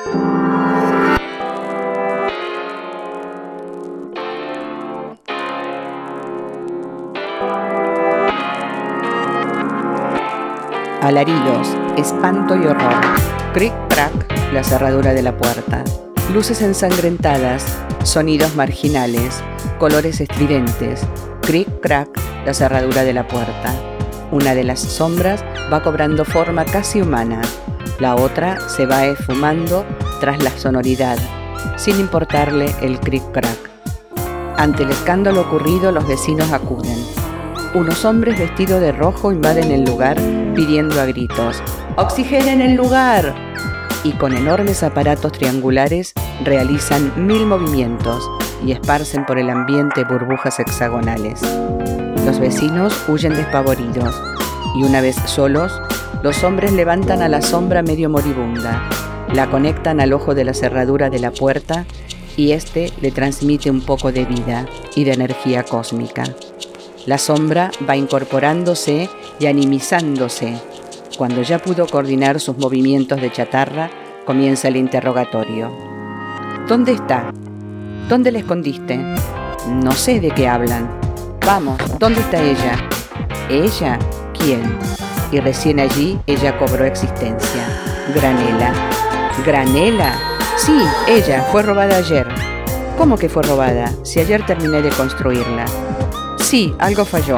Alaridos, espanto y horror. Cric-crac, la cerradura de la puerta. Luces ensangrentadas, sonidos marginales, colores estridentes. Cric-crac, la cerradura de la puerta. Una de las sombras va cobrando forma casi humana. La otra se va esfumando tras la sonoridad, sin importarle el cric-crac. Ante el escándalo ocurrido, los vecinos acuden. Unos hombres vestidos de rojo invaden el lugar pidiendo a gritos: ¡oxigenen el lugar! Y con enormes aparatos triangulares realizan 1000 movimientos y esparcen por el ambiente burbujas hexagonales. Los vecinos huyen despavoridos y una vez solos, los hombres levantan a la sombra medio moribunda, la conectan al ojo de la cerradura de la puerta y éste le transmite un poco de vida y de energía cósmica. La sombra va incorporándose y animizándose. Cuando ya pudo coordinar sus movimientos de chatarra, comienza el interrogatorio. ¿Dónde está? ¿Dónde la escondiste? No sé de qué hablan. Vamos, ¿dónde está ella? ¿Ella? ¿Quién? Y recién allí ella cobró existencia. Granela. ¿Granela? Sí, ella, fue robada ayer. ¿Cómo que fue robada? Si ayer terminé de construirla. Sí, algo falló.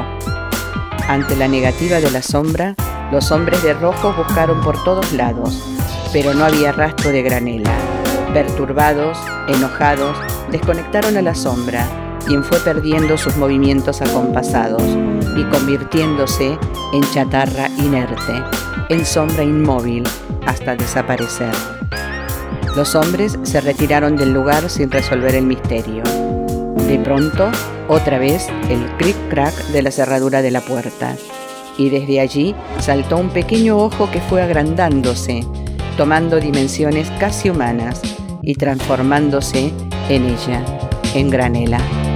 Ante la negativa de la sombra, los hombres de rojo buscaron por todos lados, pero no había rastro de Granela. Perturbados, enojados, desconectaron a la sombra, quien fue perdiendo sus movimientos acompasados y convirtiéndose en chatarra inerte, en sombra inmóvil, hasta desaparecer. Los hombres se retiraron del lugar sin resolver el misterio. De pronto, otra vez el cric-crac de la cerradura de la puerta, y desde allí saltó un pequeño ojo que fue agrandándose, tomando dimensiones casi humanas y transformándose en ella, en Granela.